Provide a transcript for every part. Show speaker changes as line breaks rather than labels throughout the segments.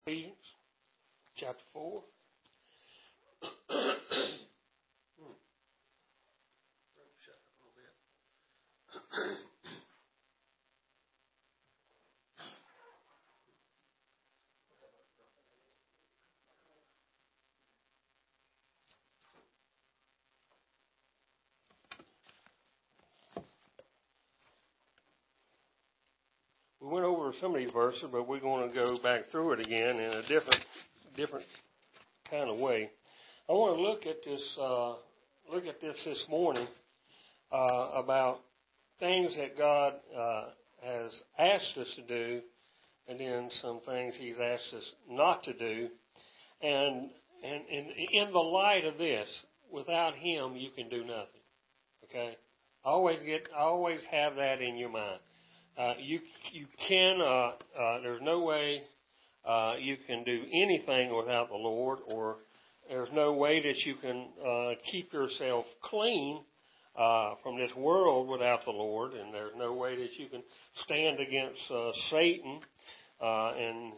Ephesians chapter 4. We went over some of these verses, but we're going to go back through it again in a different kind of way. I want to look at this morning about things that God has asked us to do, and then some things He's asked us not to do. And in the light of this, without Him, you can do nothing. Okay? Always have that in your mind. You cannot. There's no way you can do anything without the Lord, or there's no way that you can keep yourself clean from this world without the Lord, and there's no way that you can stand against Satan and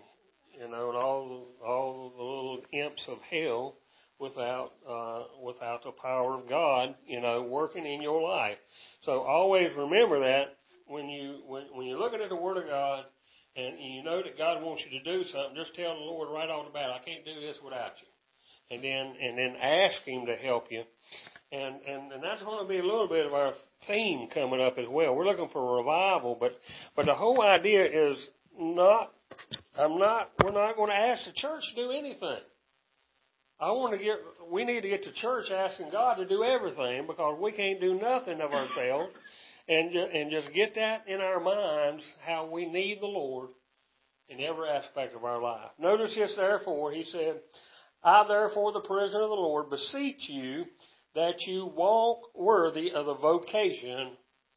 all the little imps of hell without the power of God, working in your life. So always remember that. When you're looking at the Word of God and you know that God wants you to do something, just tell the Lord right off the bat, I can't do this without you. And then ask Him to help you. And that's going to be a little bit of our theme coming up as well. We're looking for revival, but the whole idea is we're not going to ask the church to do anything. We need to get to church asking God to do everything, because we can't do nothing of ourselves. And just get that in our minds, how we need the Lord in every aspect of our life. Notice this, therefore, he said, I, therefore, the prisoner of the Lord, beseech you that you walk worthy of the vocation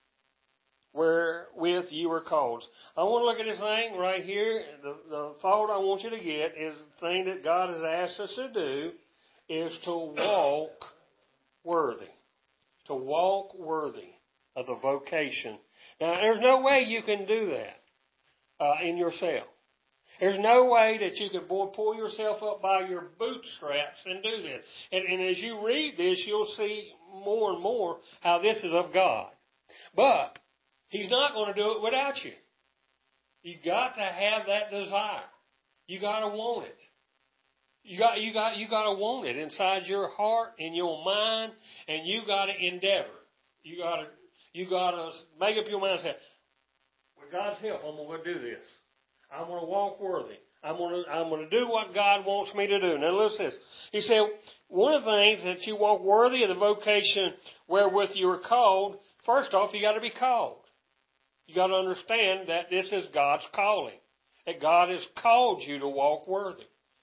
wherewith you were called. I want to look at this thing right here. The thought I want you to get is the thing that God has asked us to do is to walk worthy. To walk worthy of the vocation. Now, there's no way you can do that in yourself. There's no way that you can pull yourself up by your bootstraps and do this. And as you read this, you'll see more and more how this is of God. But He's not going to do it without you. You got to have that desire. You got to want it. You got to want it inside your heart, in your mind, and you got to endeavor. You got to make up your mind and say, with God's help, I'm going to do this. I'm going to walk worthy. I'm going to do what God wants me to do. Now listen to this. He said, one of the things that you walk worthy of the vocation wherewith you are called, first off, you got to be called. You got to understand that this is God's calling. That God has called you to walk worthy.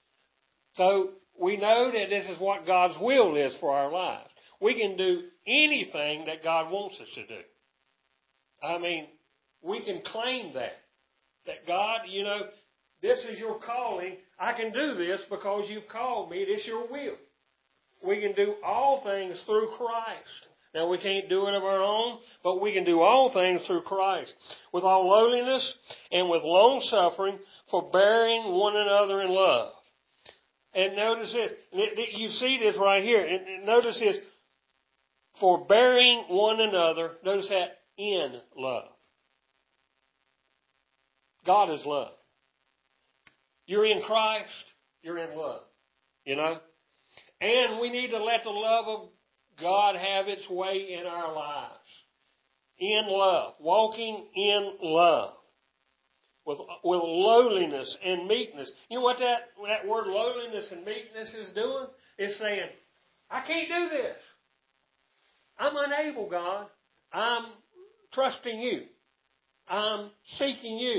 So we know that this is what God's will is for our lives. We can do anything that God wants us to do. I mean, we can claim that. That God, this is your calling. I can do this because you've called me. It's your will. We can do all things through Christ. Now, we can't do it of our own, but we can do all things through Christ. With all lowliness and with long suffering, forbearing one another in love. And notice this. You see this right here. And notice this. Forbearing one another. Notice that, in love. God is love. You're in Christ. You're in love. And we need to let the love of God have its way in our lives. In love. Walking in love. With lowliness and meekness. You know what that word lowliness and meekness is doing? It's saying, I can't do this. I'm unable, God. I'm trusting you. I'm seeking you.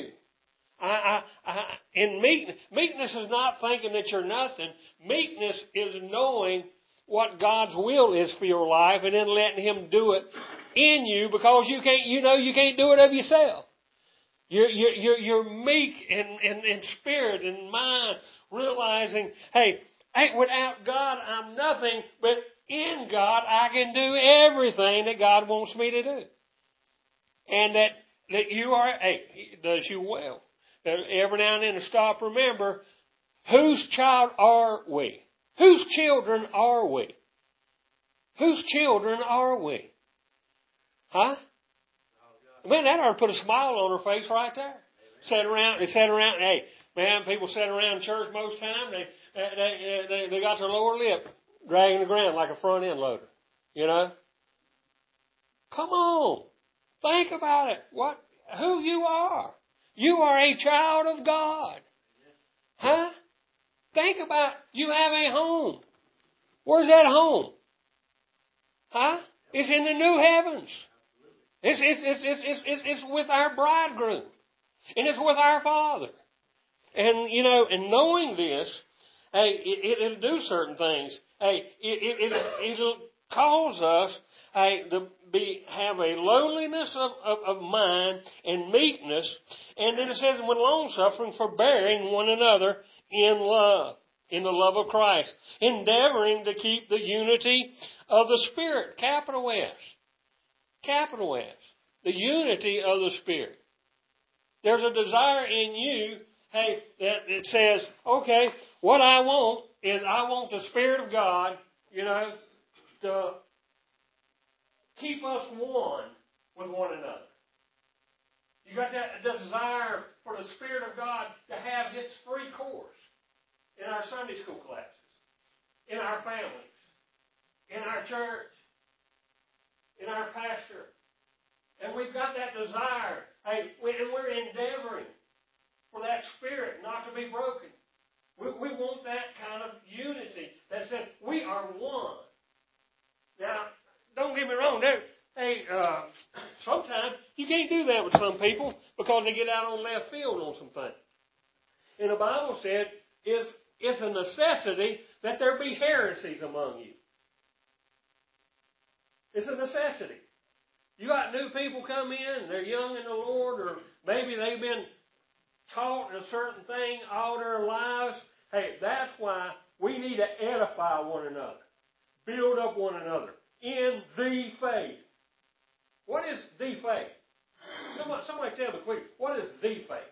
In meekness is not thinking that you're nothing. Meekness is knowing what God's will is for your life and then letting Him do it in you, because you can't do it of yourself. You're meek in spirit and mind, realizing, hey, without God I'm nothing, but in God I can do everything that God wants me to do. And that you are, He does you well. Every now and then to stop, remember, Whose child are we? Whose children are we? Whose children are we? Huh? Man, that ought to put a smile on her face right there. Sat around, hey, man, people sat around church most time, they got their lower lip dragging the ground like a front end loader. You know? Come on. Think about it. Who you are. You are a child of God. Huh? Think about you have a home. Where's that home? Huh? It's in the new heavens. It's with our bridegroom. And it's with our Father. And, and knowing this, hey, it'll do certain things. Hey, it'll cause us, hey, to have a lowliness of mind and meekness. And then it says, when long-suffering, forbearing one another in love, in the love of Christ, endeavoring to keep the unity of the Spirit, capital S. Capital S. The unity of the Spirit. There's a desire in you, hey, that it says, okay, what I want is I want the Spirit of God, to keep us one with one another. You got that desire for the Spirit of God to have its free course in our Sunday school classes, in our families, in our church, in our pastor. And we've got that desire. Hey, and we're endeavoring for that Spirit not to be broken. We want that kind of unity that says we are one. Now, don't get me wrong. Sometimes you can't do that with some people because they get out on left field on some things. And the Bible said it's a necessity that there be heresies among you. It's a necessity. You got new people come in, they're young in the Lord, or maybe they've been taught a certain thing all their lives. Hey, that's why we need to edify one another. Build up one another in the faith. What is the faith? Somebody tell me quick. What is the faith?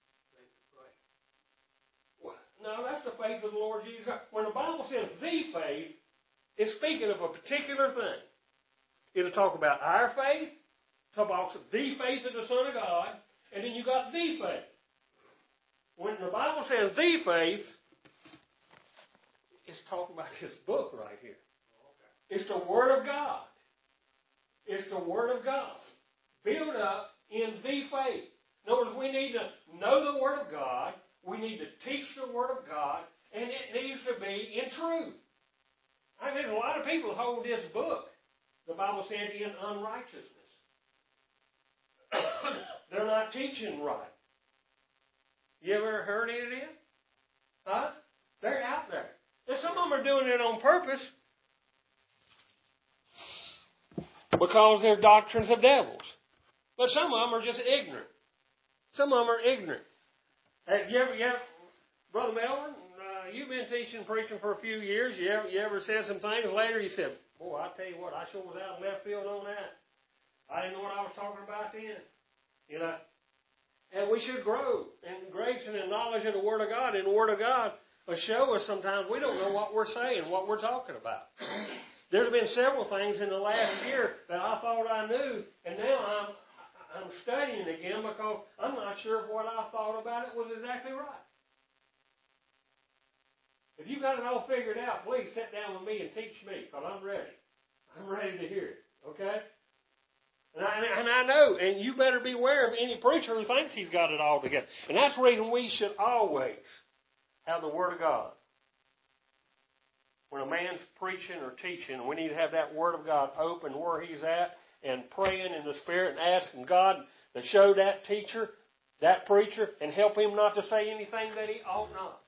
No, that's the faith of the Lord Jesus Christ. When the Bible says the faith, it's speaking of a particular thing. It'll talk about our faith, talk about the faith of the Son of God, and then you got the faith. When the Bible says the faith, it's talking about this book right here. It's the Word of God. It's the Word of God. Build up in the faith. In other words, we need to know the Word of God. We need to teach the Word of God. And it needs to be in truth. I mean, a lot of people hold this book, the Bible said, in unrighteousness. They're not teaching right. You ever heard any of this? Huh? They're out there. And some of them are doing it on purpose because they're doctrines of devils. But some of them are just ignorant. Some of them are ignorant. Have you ever, Brother Melvin, you've been teaching and preaching for a few years. You ever said some things later? You said, boy, I tell you what, I sure was out of left field on that. I didn't know what I was talking about then. And we should grow in grace and in knowledge of the Word of God. And the Word of God will show us sometimes we don't know what we're saying, what we're talking about. There's been several things in the last year that I thought I knew, and now I'm studying again because I'm not sure if what I thought about it was exactly right. If you got it all figured out, please sit down with me and teach me, because I'm ready. I'm ready to hear it. Okay? And I know, and you better beware of any preacher who thinks he's got it all together. And that's the reason we should always have the Word of God. When a man's preaching or teaching, we need to have that Word of God open where he's at and praying in the Spirit and asking God to show that teacher, that preacher, and help him not to say anything that he ought not.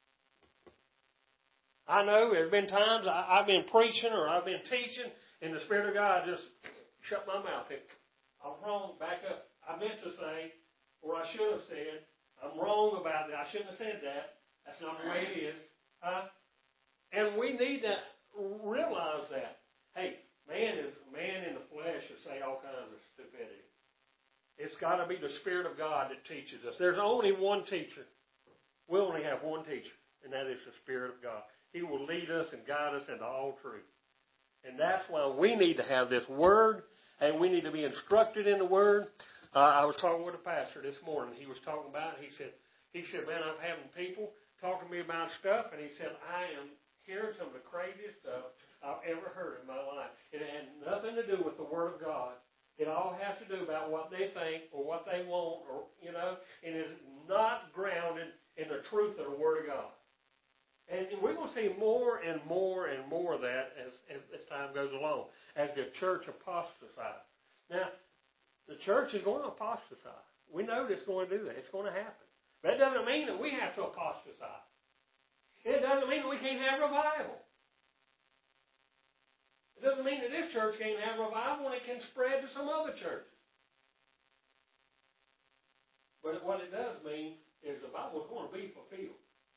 I know there's been times I've been preaching or I've been teaching, and the Spirit of God just shut my mouth. I'm wrong. Back up. I meant to say, or I should have said, I'm wrong about that. I shouldn't have said that. That's not the way it is. And we need to realize that. Hey, man in the flesh will say all kinds of stupidity. It's got to be the Spirit of God that teaches us. There's only one teacher. We only have one teacher. and that is the Spirit of God. He will lead us and guide us into all truth. And that's why we need to have this Word, and we need to be instructed in the Word. I was talking with a pastor this morning. He was talking about it. He said, man, I'm having people talking to me about stuff, and he said, I am hearing some of the craziest stuff I've ever heard in my life. It had nothing to do with the Word of God. It all has to do about what they think or what they want, or and it is not grounded in the truth of the Word of God. And we're going to see more and more and more of that as time goes along, as the church apostatizes. Now, the church is going to apostatize. We know it's going to do that. It's going to happen. That doesn't mean that we have to apostatize. It doesn't mean that we can't have revival. It doesn't mean that this church can't have revival and it can spread to some other churches. But what it does mean is the Bible is going to be fulfilled.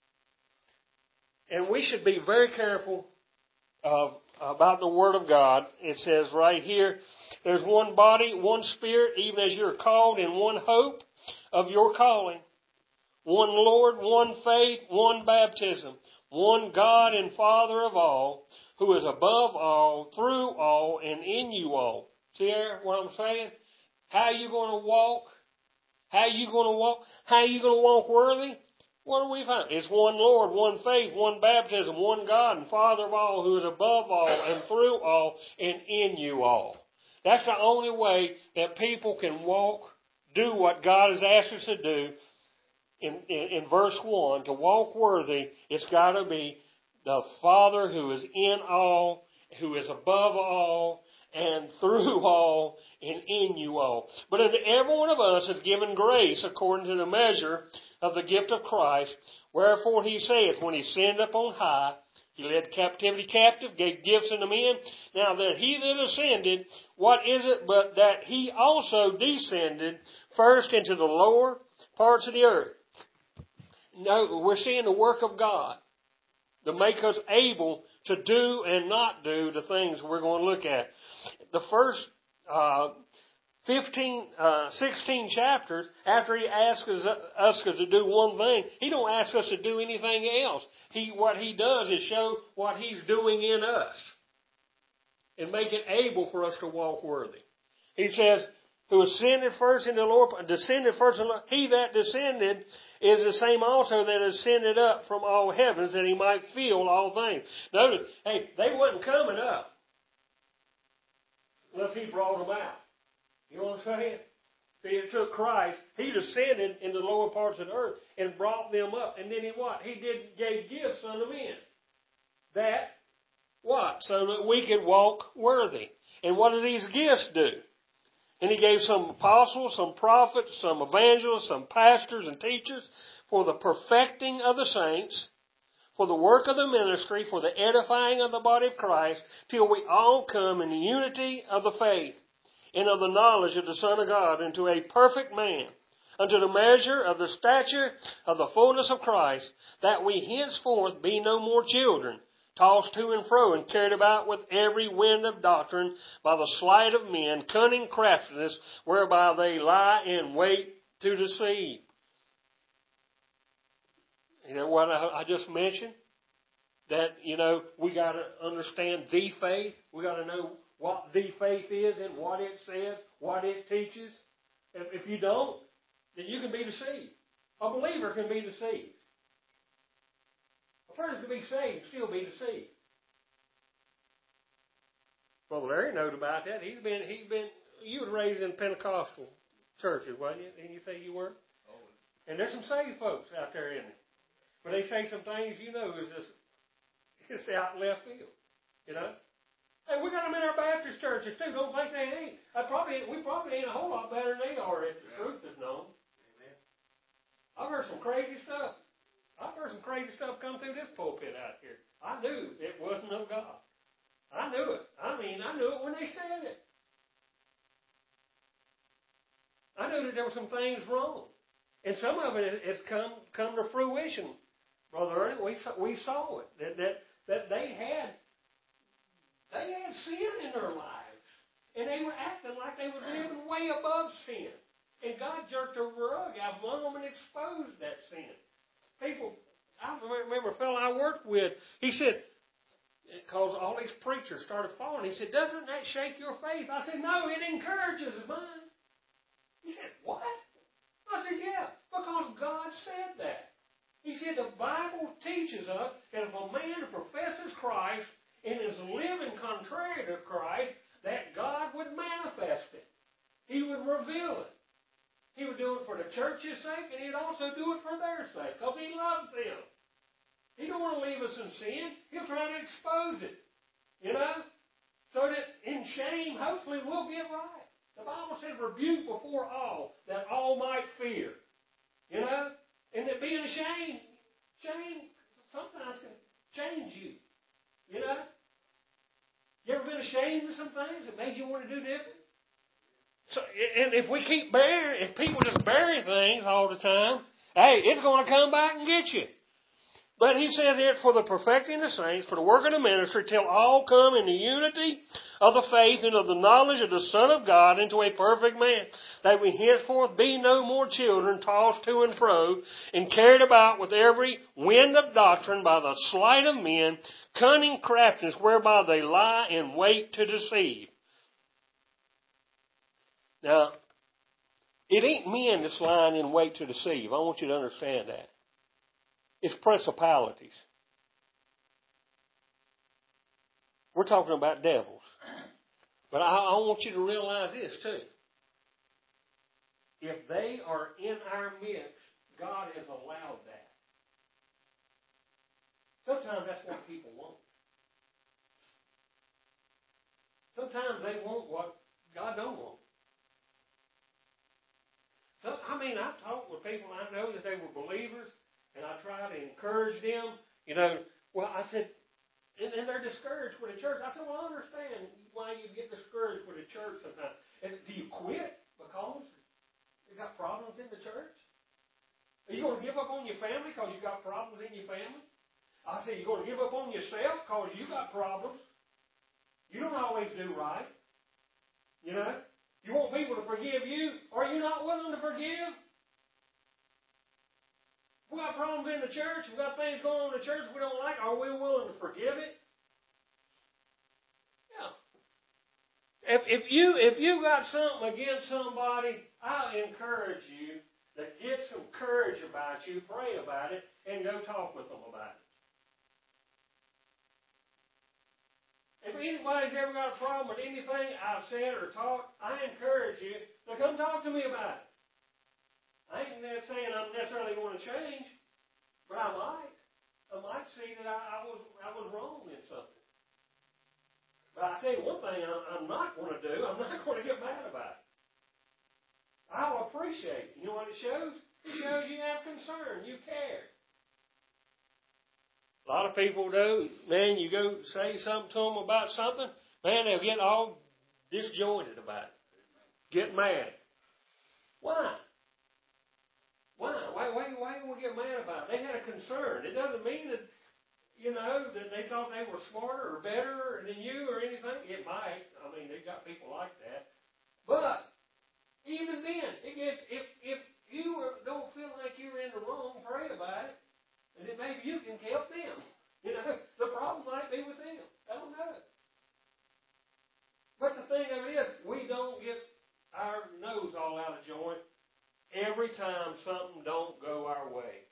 And we should be very careful about the Word of God. It says right here, there's one body, one Spirit, even as you're called in one hope of your calling. One Lord, one faith, one baptism, one God and Father of all, who is above all, through all, and in you all. See there what I'm saying? How are you going to walk? How are you going to walk? How are you going to walk worthy? What do we find? It's one Lord, one faith, one baptism, one God and Father of all, who is above all, and through all, and in you all. That's the only way that people can do what God has asked us to do. In verse 1, to walk worthy, it's got to be the Father who is in all, who is above all, and through all, and in you all. But unto every one of us is given grace according to the measure of the gift of Christ. Wherefore he saith, when he ascended up on high, he led captivity captive, gave gifts unto men. Now that he that ascended, what is it but that he also descended first into the lower parts of the earth? No, we're seeing the work of God to make us able to do and not do the things we're going to look at. The first 16 chapters, after he asks us to do one thing, he don't ask us to do anything else. What he does is show what he's doing in us and make it able for us to walk worthy. He says, who ascended first into the lower, descended first, he that descended is the same also that ascended up from all heavens, that he might fill all things. Notice, hey, they wasn't coming up unless he brought them out. You know what I'm saying? See, it took Christ. He descended into the lower parts of the earth and brought them up. And then he what? He gave gifts unto men. That, what? So that we could walk worthy. And what do these gifts do? And he gave some apostles, some prophets, some evangelists, some pastors and teachers for the perfecting of the saints, for the work of the ministry, for the edifying of the body of Christ, till we all come in the unity of the faith and of the knowledge of the Son of God, into a perfect man, unto the measure of the stature of the fullness of Christ, that we henceforth be no more children, tossed to and fro and carried about with every wind of doctrine by the sleight of men, cunning craftiness, whereby they lie in wait to deceive. You know what I just mentioned? That, we got to understand the faith. We got to know what the faith is and what it says, what it teaches. If you don't, then you can be deceived. A believer can be deceived. A person can be saved and still be deceived. Brother Larry knows about that. You were raised in Pentecostal churches, wasn't you? Didn't you say you were? Oh. And there's some saved folks out there, isn't there? But they say some things, is just, it's out in left field. Hey, we got them in our Baptist churches too. Don't think they ain't. We probably ain't a whole lot better than they are if the truth is known. Amen. I've heard some crazy stuff. Come through this pulpit out here. I knew it wasn't of God. I knew it. I knew it when they said it. I knew that there were some things wrong. And some of it has come to fruition. Brother Ernie, we saw it. That they had sin in their lives. And they were acting like they were living way above sin. And God jerked a rug out from under them and exposed that sin. People, I remember a fellow I worked with, he said, because all these preachers started falling, he said, doesn't that shake your faith? I said, no, it encourages mine. He said, what? I said, yeah, because God said that. He said the Bible teaches us that if a man professes Christ and is living contrary to Christ, that God would manifest it. He would reveal it. He would do it for the church's sake, and He'd also do it for their sake, because He loves them. He don't want to leave us in sin. He'll try to expose it, so that in shame, hopefully, we'll get right. The Bible says, rebuke before all, that all might fear. And that being ashamed, shame sometimes can change you. You ever been ashamed of some things that made you want to do different? So, and if we keep if people just bury things all the time, hey, it's going to come back and get you. But he says here, for the perfecting the saints, for the work of the ministry, till all come in the unity of the faith and of the knowledge of the Son of God into a perfect man, that we henceforth be no more children, tossed to and fro, and carried about with every wind of doctrine by the sleight of men, cunning craftiness whereby they lie in wait to deceive. Now, it ain't men that's lying in wait to deceive. I want you to understand that. It's principalities. We're talking about devils. But I want you to realize this too. If they are in our midst, God has allowed that. Sometimes that's what people want. Sometimes they want what God don't want. So, I've talked with people I know that they were believers, and I try to encourage them. I said, and they're discouraged with the church. I said, well, I understand why you get discouraged with the church sometimes. And do you quit because you got problems in the church? Are you going to give up on your family because you got problems in your family? I said, you're going to give up on yourself because you got problems. You don't always do right. You want people to forgive you. Are you not willing to forgive? We got problems in the church. We got things going on in the church we don't like. Are we willing to forgive it? Yeah. If you got something against somebody, I'll encourage you to get some courage about you, pray about it, and go talk with them about it. If anybody's ever got a problem with anything I've said or taught, I encourage you to come talk to me about it. I ain't saying I'm necessarily going to change, but I might see that I was wrong in something. But I tell you one thing I'm not going to do, I'm not going to get mad about it. I'll appreciate it. You know what it shows? It shows you have concern, you care. A lot of people do, man, you go say something to them about something, man, they'll get all disjointed about it. Get mad. Why? Why do we get mad about it? They had a concern. It doesn't mean that, that they thought they were smarter or better than you or anything. It might. They got people like that. But even then, if you don't feel like you're in the wrong, pray about it. And then maybe you can help them. The problem might be with them. I don't know. But the thing of it is, we don't get our nose all out of joint every time something don't go our way.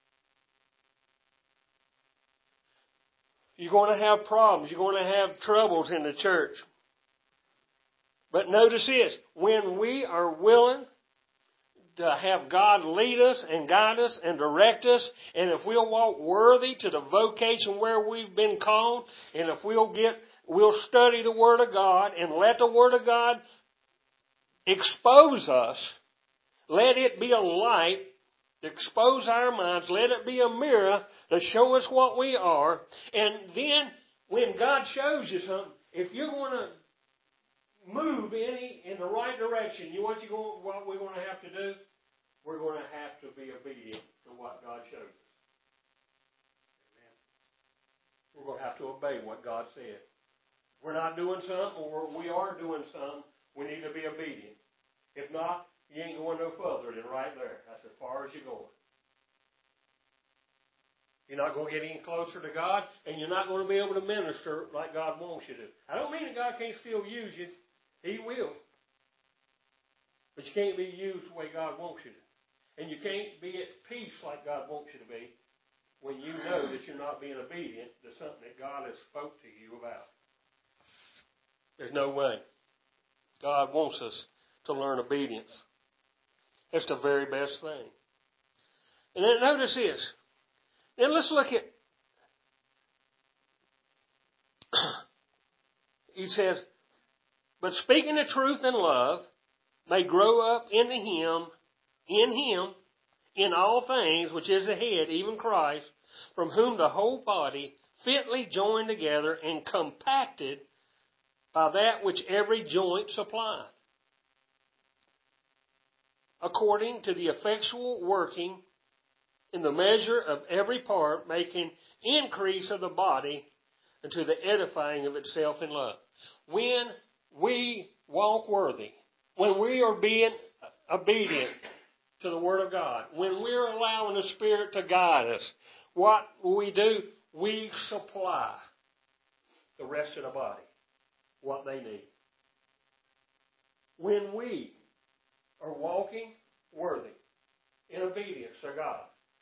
You're going to have problems. You're going to have troubles in the church. But notice this. When we are willing to have God lead us and guide us and direct us, and if we'll walk worthy to the vocation where we've been called, and if we'll study the Word of God and let the Word of God expose us, let it be a light to expose our minds, let it be a mirror to show us what we are, and then when God shows you something, if you're going to move in the right direction, what we're going to have to do? We're going to have to be obedient to what God shows us. Amen. We're going to have to obey what God said. If we're not doing something, or we are doing something, we need to be obedient. If not, you ain't going no further than right there. That's as far as you're going. You're not going to get any closer to God, and you're not going to be able to minister like God wants you to. I don't mean that God can't still use you. He will. But you can't be used the way God wants you to. And you can't be at peace like God wants you to be when you know that you're not being obedient to something that God has spoke to you about. There's no way. God wants us to learn obedience. That's the very best thing. And then notice this. Then let's look at, he says, but speaking the truth in love may grow up in him, in all things, which is the head, even Christ, from whom the whole body, fitly joined together and compacted by that which every joint supplieth, according to the effectual working in the measure of every part, making increase of the body unto the edifying of itself in love. When we walk worthy, when we are being obedient to the Word of God, when we're allowing the Spirit to guide us, what we do, we supply the rest of the body what they need. When we are walking worthy in obedience to God,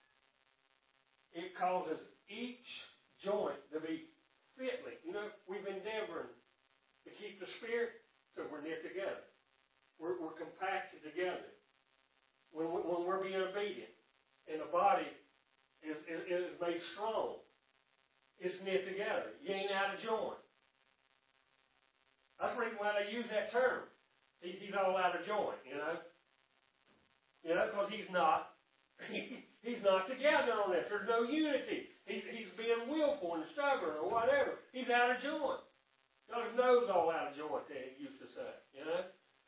it causes each joint to be fitly. You know, we've endeavored to keep the Spirit so we're knit together. We're compacted together. When we're being obedient and the body is made strong, it's knit together. You ain't out of joint. That's the reason why they use that term. He's all out of joint, you know. You know, because he's not together on this. There's no unity. He's being willful and stubborn or whatever. He's out of joint. Got his nose all out of joint, they used to say, you know.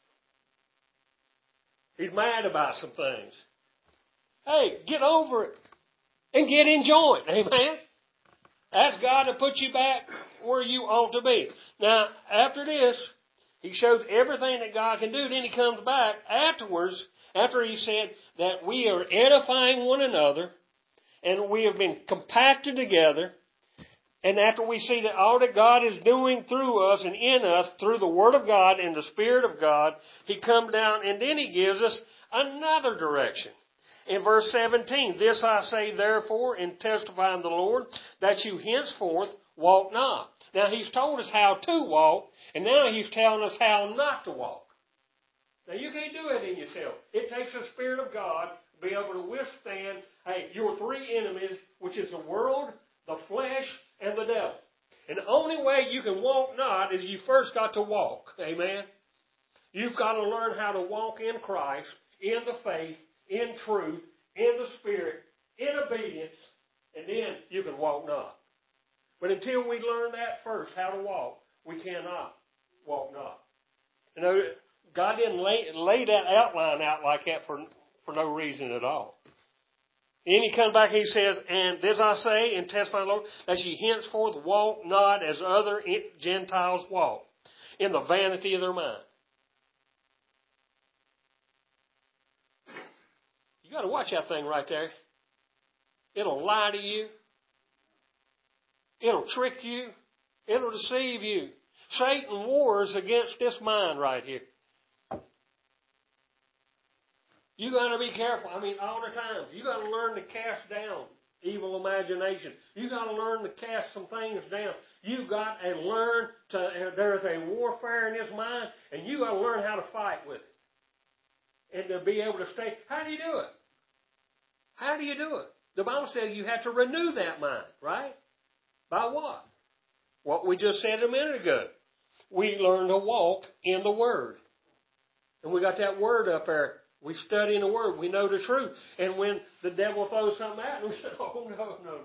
He's mad about some things. Hey, get over it and get in joint. Amen. Ask God to put you back where you ought to be. Now, after this, he shows everything that God can do. Then he comes back afterwards, after he said that we are edifying one another and we have been compacted together. And after we see that all that God is doing through us and in us, through the Word of God and the Spirit of God, he comes down and then he gives us another direction. In verse 17, this I say therefore in testifying the Lord, that you henceforth walk not. Now he's told us how to walk, and now he's telling us how not to walk. Now you can't do it in yourself. It takes the Spirit of God to be able to withstand, your three enemies, which is the world, the flesh, and the devil. And the only way you can walk not is you first got to walk. Amen? You've got to learn how to walk in Christ, in the faith, in truth, in the Spirit, in obedience, and then you can walk not. But until we learn that first, how to walk, we cannot walk not. You know, God didn't lay that outline out like that for no reason at all. And he comes back and he says, and this I say and testify, Lord, that ye henceforth walk not as other Gentiles walk, in the vanity of their mind. You got to watch that thing right there. It'll lie to you. It'll trick you. It'll deceive you. Satan wars against this mind right here. You got to be careful. I mean, all the time. You got to learn to cast down evil imagination. You got to learn to cast some things down. You got to learn there's a warfare in this mind, and you got to learn how to fight with it. And to be able to stay. How do you do it? How do you do it? The Bible says you have to renew that mind, right? By what? What we just said a minute ago. We learn to walk in the Word. And we got that Word up there. We study in the Word. We know the truth. And when the devil throws something at us, we say, oh, no.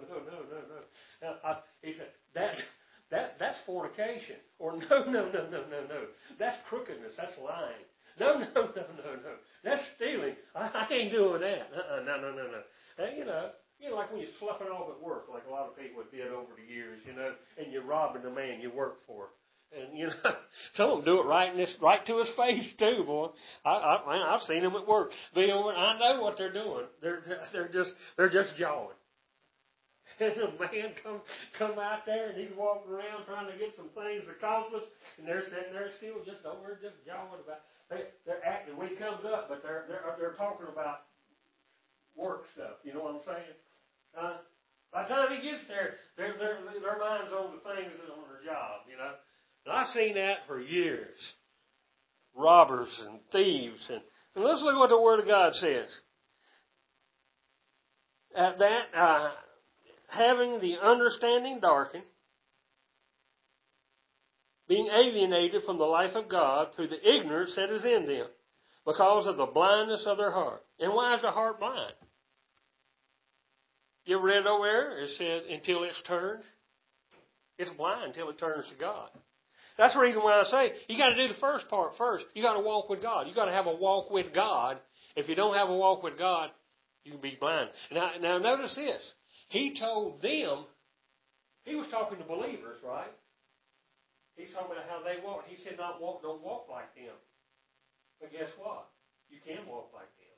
He said, that's fornication. Or no. That's crookedness. That's lying. No. That's stealing. I ain't doing that. No. You know, like when you're sloughing off at work, like a lot of people did over the years, and you're robbing the man you work for. And, some of them do it right to his face, too, boy. I've seen them at work. I know what they're doing. They're just jawing. And a man come out there, and he's walking around trying to get some things accomplished, and they're sitting there still just over just jawing about. They're acting when he comes up, but they're talking about work stuff. You know what I'm saying? By the time he gets there, their mind's on the things that are on their job. You know, and I've seen that for years. Robbers and thieves, and let's look at what the Word of God says. Having the understanding darkened, being alienated from the life of God through the ignorance that is in them, because of the blindness of their heart. And why is the heart blind? You ever read over there? It said, until it's turned. It's blind until it turns to God. That's the reason why I say, you got to do the first part first. You got to walk with God. You got to have a walk with God. If you don't have a walk with God, you can be blind. Now notice this. He told them, he was talking to believers, right? He's talking about how they walk. He said, don't walk like them. But guess what? You can walk like them.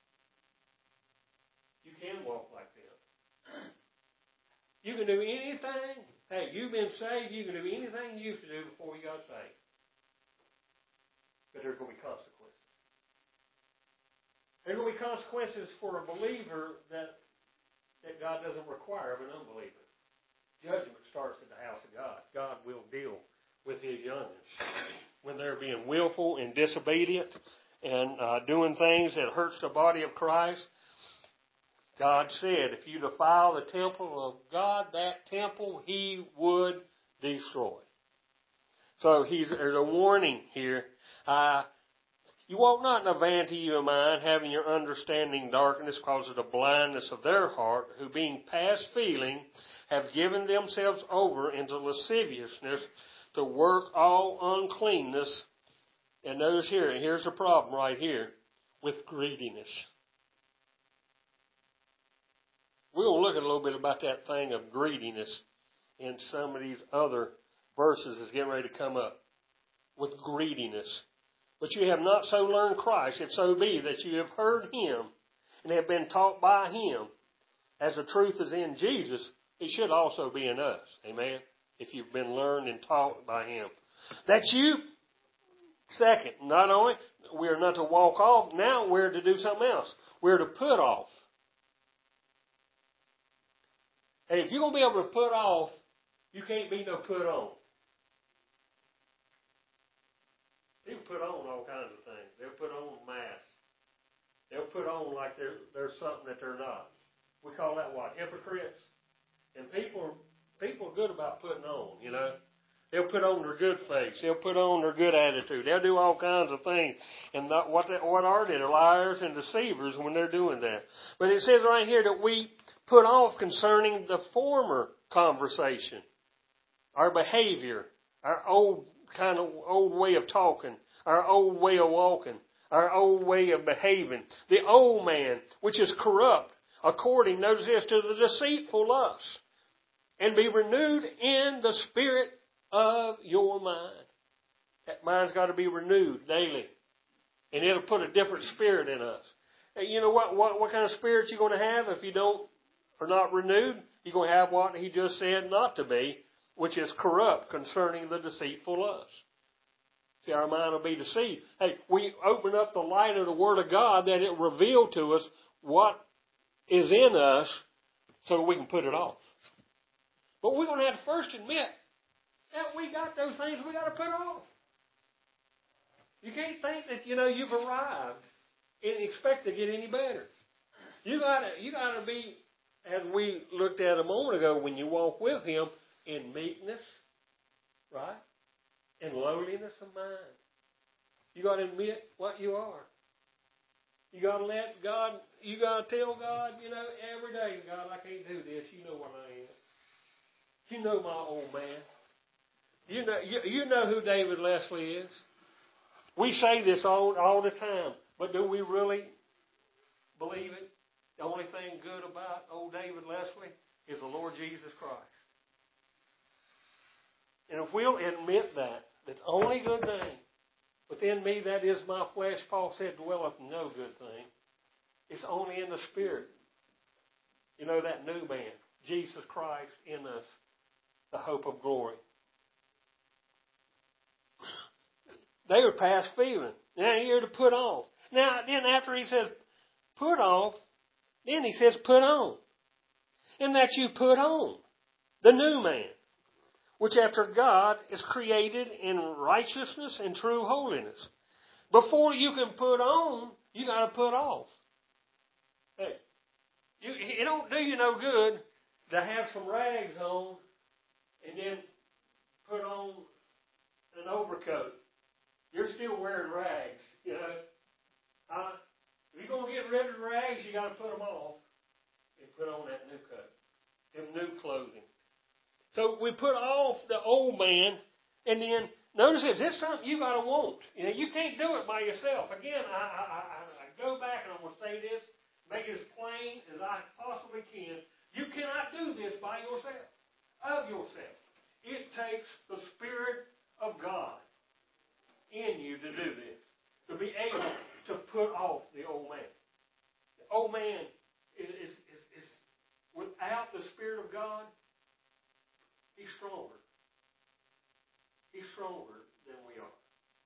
You can walk like them. You can do anything. Hey, you've been saved. You can do anything you used to do before you got saved. But there's going to be consequences. There's going to be consequences for a believer that God doesn't require of an unbeliever. Judgment starts at the house of God. God will deal with His youngins when they're being willful and disobedient and doing things that hurts the body of Christ. God said, if you defile the temple of God, that temple He would destroy. So there's a warning here. You walk not in the vanity of your mind, having your understanding darkness because of the blindness of their heart, who being past feeling have given themselves over into lasciviousness to work all uncleanness. And notice here, and here's the problem right here, with greediness. We're going to look at a little bit about that thing of greediness in some of these other verses that's getting ready to come up. With greediness. But you have not so learned Christ, if so be that you have heard Him and have been taught by Him, as the truth is in Jesus, it should also be in us. Amen? If you've been learned and taught by Him. That you, second, not only we are not to walk off, now we're to do something else. We're to put off. Hey, if you're going to be able to put off, you can't be no put on. People put on all kinds of things. They'll put on masks. They'll put on like they're something that they're not. We call that what? Hypocrites. And people are good about putting on, you know. They'll put on their good face. They'll put on their good attitude. They'll do all kinds of things. And what are they? They're liars and deceivers when they're doing that. But it says right here that we put off concerning the former conversation, our behavior, our old way of talking, our old way of walking, our old way of behaving, the old man, which is corrupt, according, notice this, to the deceitful lust, and be renewed in the spirit of your mind. That mind's got to be renewed daily, and it'll put a different spirit in us. And you know what kind of spirit you're going to have if you are not renewed? You're going to have what he just said not to be, which is corrupt concerning the deceitful lust. See, our mind will be deceived. Hey, we open up the light of the Word of God that it revealed to us what is in us so we can put it off. But we're going to have to first admit that we got those things we got to put off. You can't think that, you've arrived and expect to get any better. You got to be, as we looked at a moment ago, when you walk with Him, in meekness, right? In lowliness of mind. You got to admit what you are. You got to let God, you got to tell God, every day, God, I can't do this. You know what I am. You know my old man. You know who David Leslie is. We say this all the time, but do we really believe it? The only thing good about old David Leslie is the Lord Jesus Christ. And if we'll admit that the only good thing within me, that is my flesh, Paul said, dwelleth no good thing. It's only in the Spirit. That new man. Jesus Christ in us, the hope of glory. They were past feeling. Now you're to put off. Now, then after he says put off, then he says put on. And that you put on the new man, which after God is created in righteousness and true holiness. Before you can put on, you got to put off. Hey, it don't do you no good to have some rags on and then put on an overcoat. You're still wearing rags, you know. If you're going to get rid of the rags, you got to put them off and put on that new coat, them new clothing. So we put off the old man, and then notice this is something you got to want. You know, you can't do it by yourself. Again, I go back and I'm going to say this, make it as plain as I possibly can. You cannot do this by yourself, of yourself. It takes the Spirit of God in you to do this, to be able to put off the old man. The old man is without the Spirit of God, he's stronger. He's stronger than we are.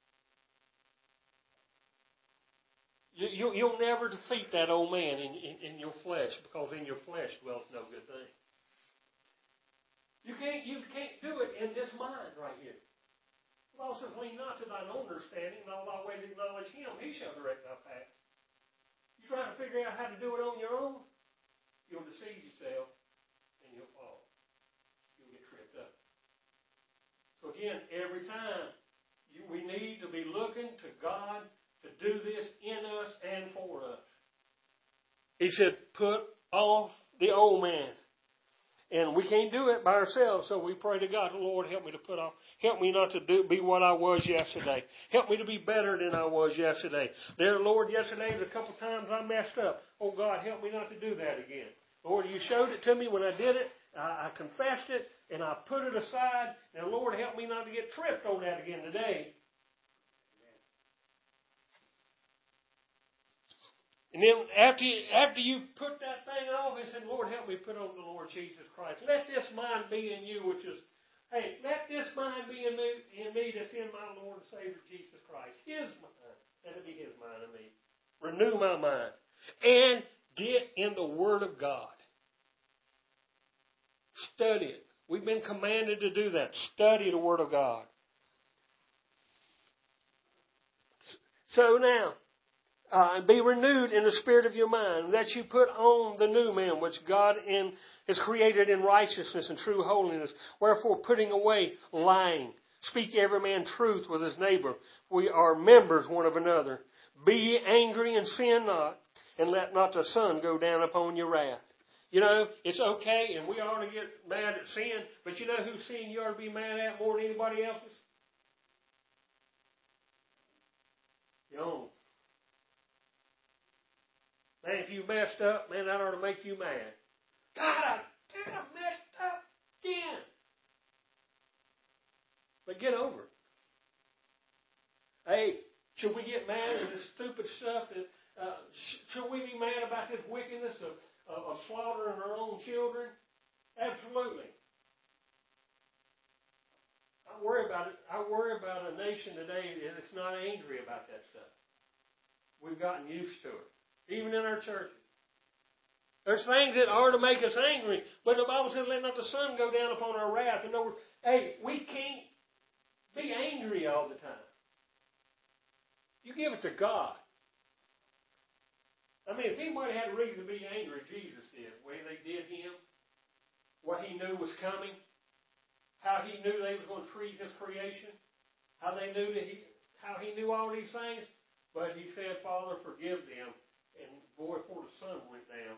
You'll never defeat that old man in your flesh, because in your flesh dwells no good thing. You can't do it in this mind right here. The Bible says, lean not to thine own understanding, in all thy ways acknowledge him, he shall direct thy path. You trying to figure out how to do it on your own, you'll deceive yourself and you'll fall. You'll get tripped up. So again, every time we need to be looking to God to do this in us and for us. He said, put off the old man. And we can't do it by ourselves, so we pray to God, Lord, help me to put off. Help me not to be what I was yesterday. Help me to be better than I was yesterday. There, Lord, yesterday was a couple times I messed up. Oh, God, help me not to do that again. Lord, you showed it to me when I did it. I confessed it, and I put it aside. And, Lord, help me not to get tripped on that again today. And then after you put that thing off, he said, Lord, help me put on the Lord Jesus Christ. Let this mind be in you, let this mind be in me that's in my Lord and Savior Jesus Christ. His mind. Let it be his mind in me. Renew my mind. And get in the Word of God. Study it. We've been commanded to do that. Study the Word of God. So now, and be renewed in the spirit of your mind, that you put on the new man, which God has created in righteousness and true holiness. Wherefore, putting away lying, speak every man truth with his neighbor. We are members one of another. Be ye angry and sin not, and let not the sun go down upon your wrath. You know, it's okay, and we ought to get mad at sin, but you know whose sin you ought to be mad at more than anybody else's? Your own. Man, if you messed up, man, that ought to make you mad. God, I messed up again. But get over it. Hey, should we get mad at this stupid stuff? Should we be mad about this wickedness of slaughtering our own children? Absolutely. I worry about it. I worry about a nation today that's not angry about that stuff. We've gotten used to it. Even in our churches. There's things that are to make us angry, but the Bible says, let not the sun go down upon our wrath. In other words, hey, we can't be angry all the time. You give it to God. I mean, if anybody had a reason to be angry, Jesus did. The way they did him, what he knew was coming, how he knew they was going to treat his creation, how they knew how he knew all these things. But he said, Father, forgive them. And boy, before the sun went down.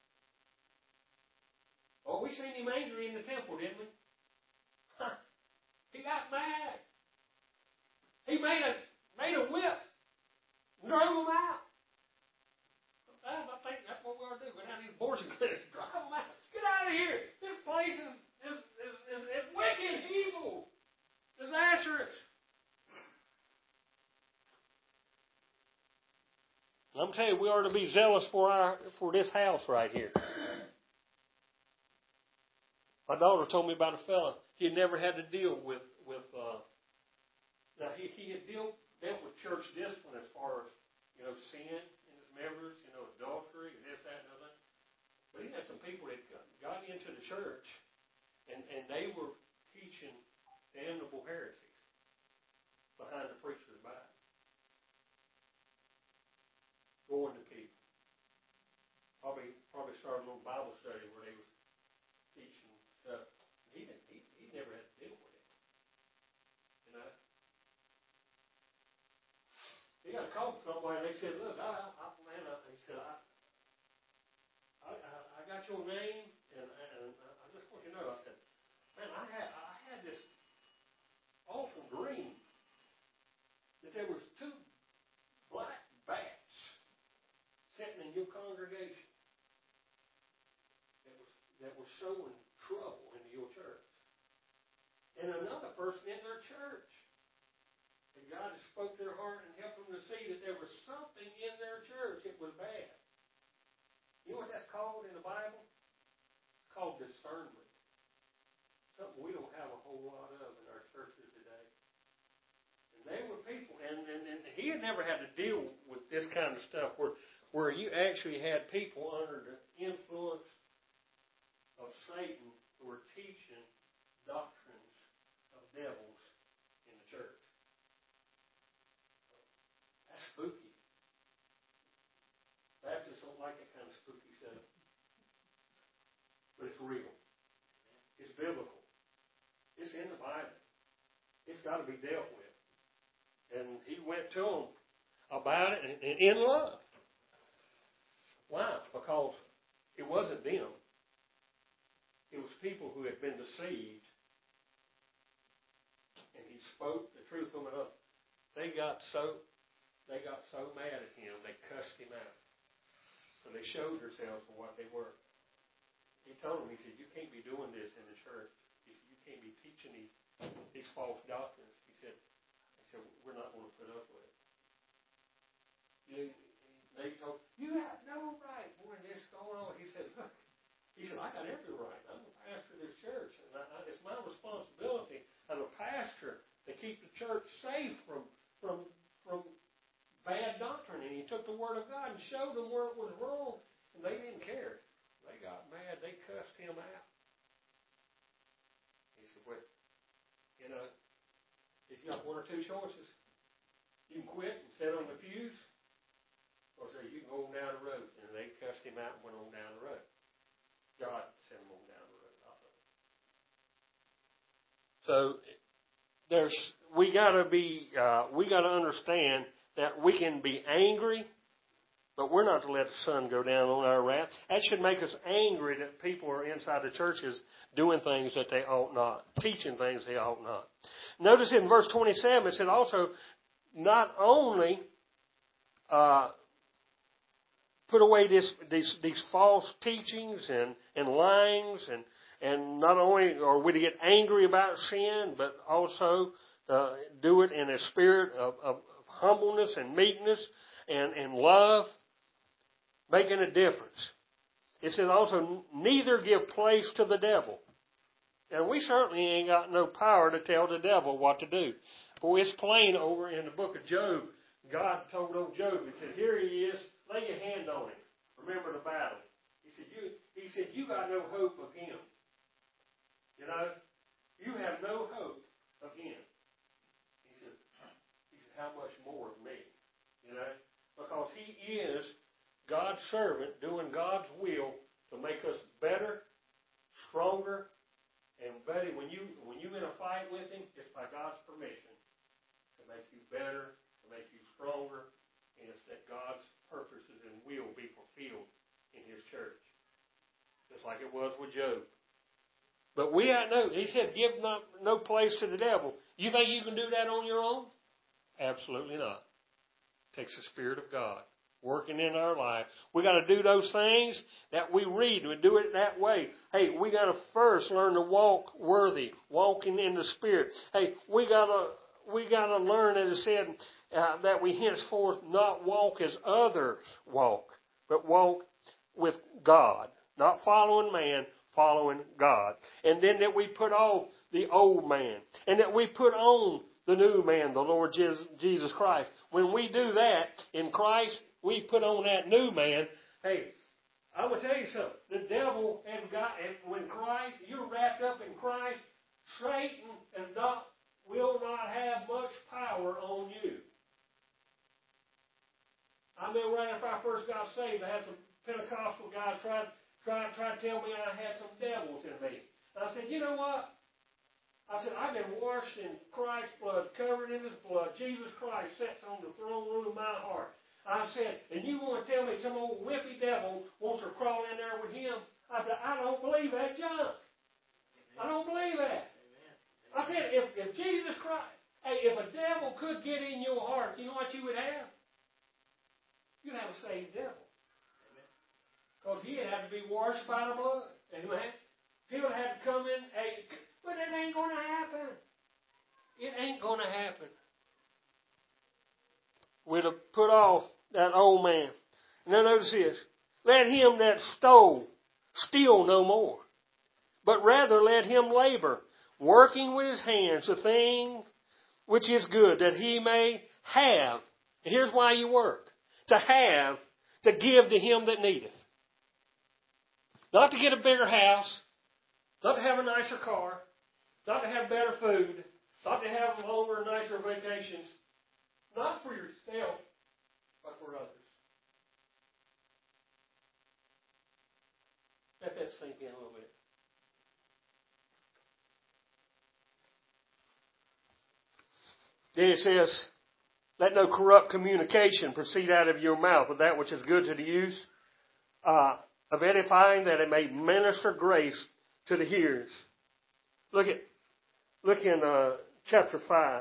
Oh, we seen him angry in the temple, didn't we? He got mad. He made a whip and drove them out. Sometimes I think that's what we ought to do. Go down these abortion clinics, drive them out. Get out of here. This place is wicked, evil, disastrous. I'm telling you, we are to be zealous for this house right here. My daughter told me about a fella. He had never had to deal with now he had dealt with church discipline as far as, sin in his members, adultery, and this, that, and other. But he had some people that got into the church, and they were teaching damnable heresies behind the preacher's back. Going to people. Probably started a little Bible study where they was teaching stuff. He never had to deal with it. He got a call from somebody, and they said, "Look, he said, I got your name, and I just want you to know." I said, "Man, I had this awful dream that there was two black bats sitting in your congregation that was sowing trouble into your church, and another person in their church." And God spoke to their heart and helped them to see that there was something in their church that was bad. You know what that's called in the Bible? It's called discernment. Something we don't have a whole lot of in our churches today. And they were people, and he had never had to deal with this kind of stuff where you actually had people under the influence of Satan who were teaching doctrines of devils in the church. Spooky. Baptists don't like that kind of spooky stuff. But it's real. It's biblical. It's in the Bible. It's got to be dealt with. And he went to them about it and in love. Why? Because it wasn't them. It was people who had been deceived. And he spoke the truth from it up. They got so mad at him, they cussed him out. So they showed themselves for what they were. He told them, he said, "You can't be doing this in the church. You can't be teaching these false doctrines." He said, "We're not going to put up with it." They told, "You have no right." Boy, this going on. He said, "Look," he said, "I got every right. I'm the pastor of this church. And it's my responsibility as a pastor to keep the church safe from bad doctrine." And he took the Word of God and showed them where it was wrong, and they didn't care. They got mad. They cussed him out. He said, "Well, if you got one or two choices, you can quit and sit on the pews, or say you can go on down the road." And they cussed him out and went on down the road. God sent them on down the road. So we got to understand that we can be angry, but we're not to let the sun go down on our wrath. That should make us angry that people are inside the churches doing things that they ought not, teaching things they ought not. Notice in verse 27, it said also, not only put away these false teachings and lyings, and not only are we to get angry about sin, but also do it in a spirit of humbleness and meekness and love, making a difference. It says also, neither give place to the devil. And we certainly ain't got no power to tell the devil what to do. For it's plain over in the book of Job, God told old Job, he said, "Here he is, lay your hand on him. Remember the battle." He said, "You got no hope of him. You have no hope of him." He said, "How much more of me?" Because he is God's servant doing God's will to make us better, stronger, and better. When you're in a fight with him, it's by God's permission to make you better, to make you stronger, and it's that God's purposes and will be fulfilled in his church. Just like it was with Job. But he said, give no place to the devil. You think you can do that on your own? Absolutely not. It takes the Spirit of God working in our life. We got to do those things that we read. We do it that way. Hey, we got to first learn to walk worthy, walking in the Spirit. Hey, we got to learn, as I said, that we henceforth not walk as others walk, but walk with God. Not following man, following God. And then that we put off the old man. And that we put on the new man, the Lord Jesus Christ. When we do that in Christ, we put on that new man. Hey, I'm going to tell you something. The devil has got, when Christ, you're wrapped up in Christ, Satan will not have much power on you. I remember right after I first got saved, I had some Pentecostal guys try to tell me I had some devils in me. And I said, you know what? I said, I've been washed in Christ's blood, covered in His blood. Jesus Christ sits on the throne room of my heart. I said, and you want to tell me some old wimpy devil wants to crawl in there with him? I said, I don't believe that junk. I don't believe that. I said, if Jesus Christ, hey, if a devil could get in your heart, you know what you would have? You'd have a saved devil. Because he'd have to be washed by the blood. Amen. He would have to come in. Hey, but it ain't going to happen. It ain't going to happen. We'd have put off that old man. Now notice this. Let him that stole steal no more, but rather let him labor, working with his hands the thing which is good, that he may have. And here's why you work. To have, to give to him that needeth. Not to get a bigger house, not to have a nicer car, not to have better food, not to have longer, nicer vacations. Not for yourself, but for others. Let that sink in a little bit. Then it says, let no corrupt communication proceed out of your mouth, but that which is good to the use of edifying, that it may minister grace to the hearers. Look in chapter 5.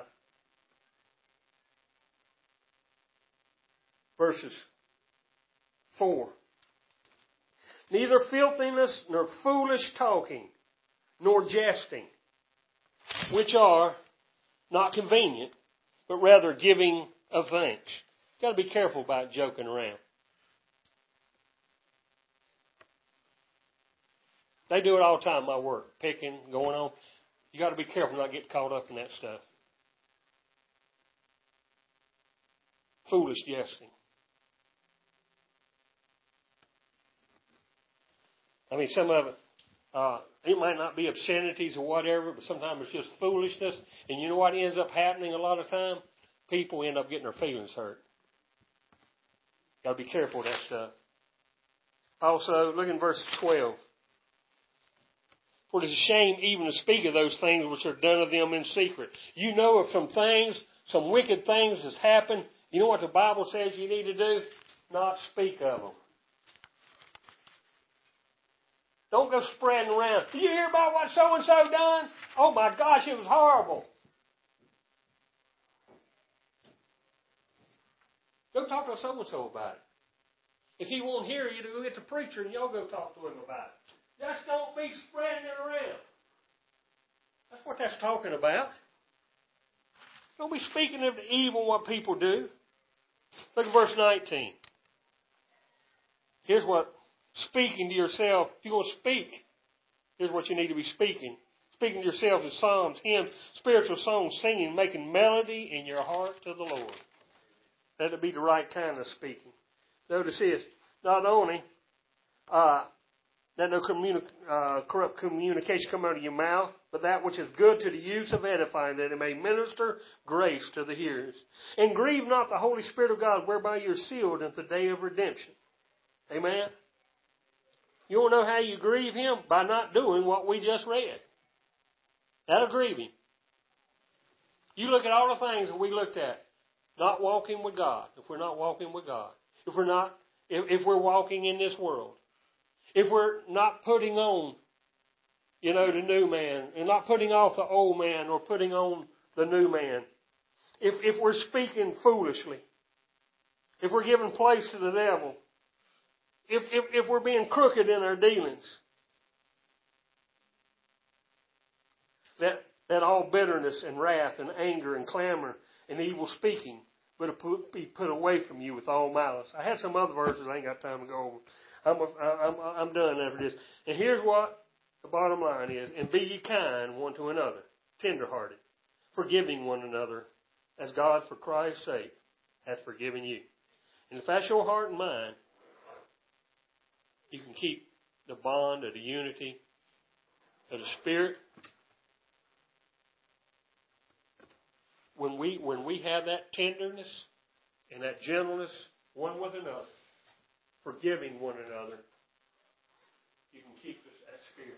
Verses 4. Neither filthiness, nor foolish talking, nor jesting, which are not convenient, but rather giving of thanks. You've got to be careful about joking around. They do it all the time, my work, picking, going on. You got to be careful not to get caught up in that stuff. Foolish jesting. I mean, some of it might not be obscenities or whatever, but sometimes it's just foolishness. And you know what ends up happening a lot of time? People end up getting their feelings hurt. Got to be careful of that stuff. Also, look in verse 12. For it is a shame even to speak of those things which are done of them in secret. You know of some things, some wicked things that's happened. You know what the Bible says you need to do? Not speak of them. Don't go spreading around. Did you hear about what so-and-so done? Oh my gosh, it was horrible. Go talk to so-and-so about it. If he won't hear you, go get the preacher and y'all go talk to him about it. Just don't be spreading it around. That's what that's talking about. Don't be speaking of the evil what people do. Look at verse 19. Here's what speaking to yourself. If you're going to speak, here's what you need to be speaking. Speaking to yourself as psalms, hymns, spiritual songs, singing, making melody in your heart to the Lord. That'll be the right kind of speaking. Notice this. Not only that no corrupt communication come out of your mouth, but that which is good to the use of edifying, that it may minister grace to the hearers. And grieve not the Holy Spirit of God, whereby you're sealed unto the day of redemption. Amen? You want to know how you grieve Him? By not doing what we just read. That'll grieve Him. You look at all the things that we looked at. Not walking with God. If we're not walking with God. If we're walking in this world. If we're not putting on, the new man. And not putting off the old man or putting on the new man. If we're speaking foolishly. If we're giving place to the devil. If we're being crooked in our dealings, that all bitterness and wrath and anger and clamor and evil speaking would be put away from you with all malice. I had some other verses I ain't got time to go over. I'm done after this. And here's what The bottom line is, and be ye kind one to another, tenderhearted, forgiving one another, as God for Christ's sake hath forgiven you. And if that's your heart and mind, you can keep the bond of the unity of the Spirit. When we have that tenderness and that gentleness one with another, forgiving one another, you can keep that spirit.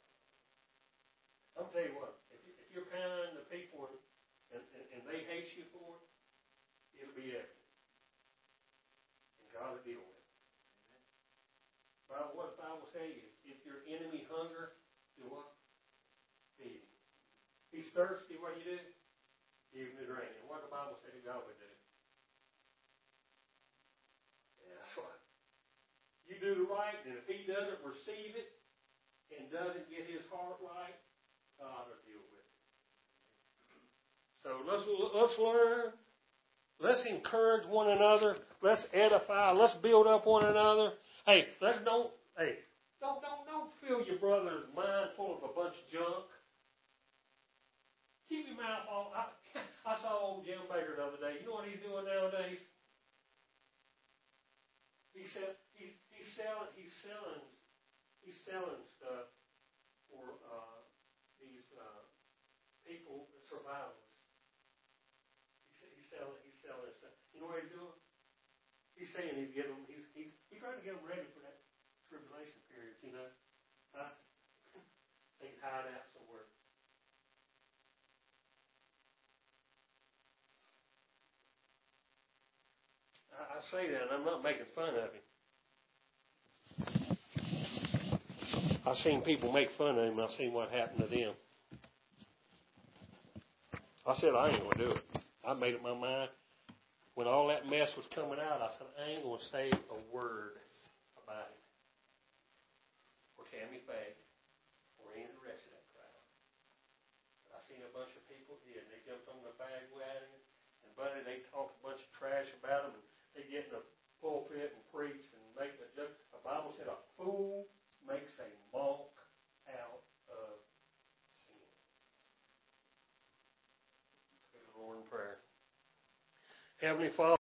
I'll tell you what, if you're kind to people and they hate you for it, it'll be evident. And God will deal with it. What the Bible says, if your enemy hunger, do what? Feed him. He's thirsty, what do you do? Give him the drink. And what the Bible says God would do? Yeah, that's right. You do the right, and if he doesn't receive it and doesn't get his heart right, God will deal with it. So let's learn. Let's encourage one another. Let's edify. Let's build up one another. Hey, don't fill your brother's mind full of a bunch of junk. Keep your mouth off. I saw old Jim Baker the other day. You know what he's doing nowadays? He's selling stuff for these people, survivors. He's selling stuff. You know what he's doing? He's saying he's trying to get them ready for that tribulation period. You know, they can hide out somewhere. I say that, and I'm not making fun of him. I've seen people make fun of him, and I've seen what happened to them. I said, I ain't going to do it. I made up my mind. When all that mess was coming out, I said, I ain't going to say a word about it. Or Tammy Faye, or any of the rest of that crowd. But I seen a bunch of people did. They jumped on the bandwagon, and buddy, they talked a bunch of trash about them, and they get in the pulpit and preach and make a joke. The Bible said a fool makes a mock out of sin. Go to the Lord in prayer. Heavenly Father,